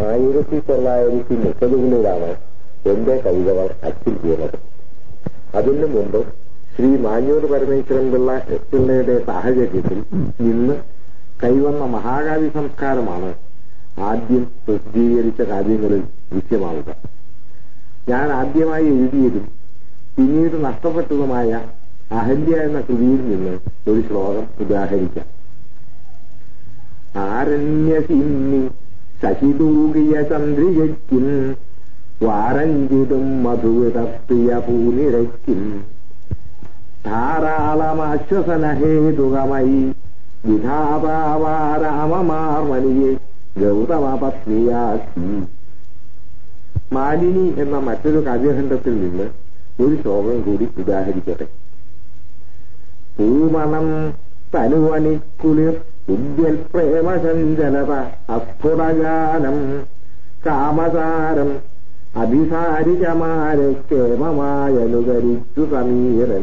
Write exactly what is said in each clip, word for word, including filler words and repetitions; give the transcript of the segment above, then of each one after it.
ആയിരത്തി തൊള്ളായിരത്തി മുപ്പതുകളിലാണ് എന്റെ കവിതകൾ അച്ചിൽ വീണത്. അതിനു മുമ്പ് ശ്രീ മാഞ്ഞൂർ പരമേശ്വരൻ പിള്ള പിള്ളയുടെ സാഹചര്യത്തിൽ ഇന്ന് കൈവന്ന മഹാകാവ്യ സംസ്കാരമാണ് ആദ്യം പ്രസിദ്ധീകരിച്ച കാവ്യങ്ങളിൽ ദൃശ്യമാവുക. ഞാൻ ആദ്യമായി എഴുതിയതും പിന്നീട് നഷ്ടപ്പെട്ടതുമായ അഹല്യ എന്ന കൃതിയിൽ നിന്ന് ഒരു ശ്ലോകം ഉദാഹരിക്കാം. ആരണ്യസിന്നി സഹിതൂകിയ ചന്ദ്രികയ്ക്കും വാരഞ്ചിതും മധുവിതപ്രിയ പൂനിരയ്ക്കും ധാരാളം ആശ്വസനഹേതുകമായി വിധാതാവാരാമമാർമണിയെ ഗൗതമ പത്നിയാക്കി. മാലിനി എന്ന മറ്റൊരു കാവ്യഖണ്ഡത്തിൽ നിന്ന് ഒരു ശ്ലോകം കൂടി ഉദാഹരിക്കട്ടെ. പൂമണം തനുവണിക്കുളിർ ഉദ്യൽ പ്രേമസഞ്ചലത അസ്ഫുടഗാനം കാമസാരം അഭിസാരികമാരെ കേമമായനുകരിച്ചു സമീരൻ.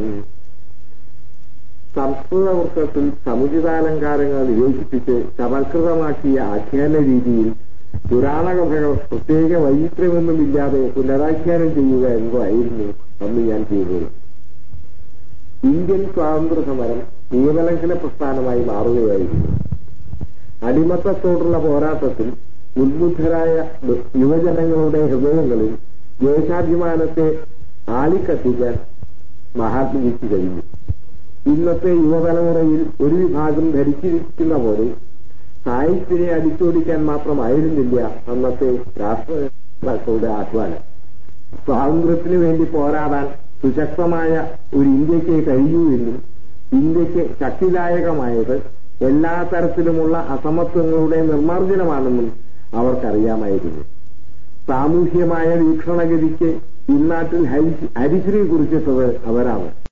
സംസ്കൃത വൃത്തത്തിൽ സമുചിതാലങ്കാരങ്ങൾ വിവേചിപ്പിച്ച് സമൽകൃതമാക്കിയ ആഖ്യാന രീതിയിൽ പുരാണകഥകൾ പ്രത്യേക വൈചിത്ര്യമൊന്നുമില്ലാതെ പുനരാഖ്യാനം ചെയ്യുക എന്നതായിരുന്നു അന്ന് ഞാൻ ചെയ്തത്. ഇന്ത്യൻ സ്വാതന്ത്ര്യ സമരം നിയമലംഘന പ്രസ്ഥാനമായി മാറുകയായിരുന്നു. അടിമത്തത്തോടുള്ള പോരാട്ടത്തിൽ ഉദ്ബുദ്ധരായ യുവജനങ്ങളുടെ ഹൃദയങ്ങളിൽ ദേശാഭിമാനത്തെ ആളിക്കത്തിക്കാൻ മഹാത്മജിക്ക് കഴിഞ്ഞു. ഇന്നത്തെ യുവതലമുറയിൽ ഒരു വിഭാഗം ധരിച്ചിരിക്കുന്ന പോലെ സാഹിത്യത്തെ അടിച്ചോടിക്കാൻ മാത്രമായിരുന്നില്ല അന്നത്തെ രാഷ്ട്രങ്ങളുടെ ആഹ്വാനം. സ്വാതന്ത്ര്യത്തിനു വേണ്ടി പോരാടാൻ സുശക്തമായ ഒരു ഇന്ത്യക്ക് കഴിയൂ എന്നും ഇന്ത്യക്ക് ശക്തിദായകമായത് എല്ലാ തരത്തിലുമുള്ള അസമത്വങ്ങളുടെ നിർമ്മാർജ്ജനമാണെന്നും അവർക്കറിയാമായിരുന്നു. സാമൂഹ്യമായ വീക്ഷണഗതിക്ക് ഇന്നാട്ടിൽ ഹരിശ്രീ കുറിച്ചിട്ടത് അവരാണ്.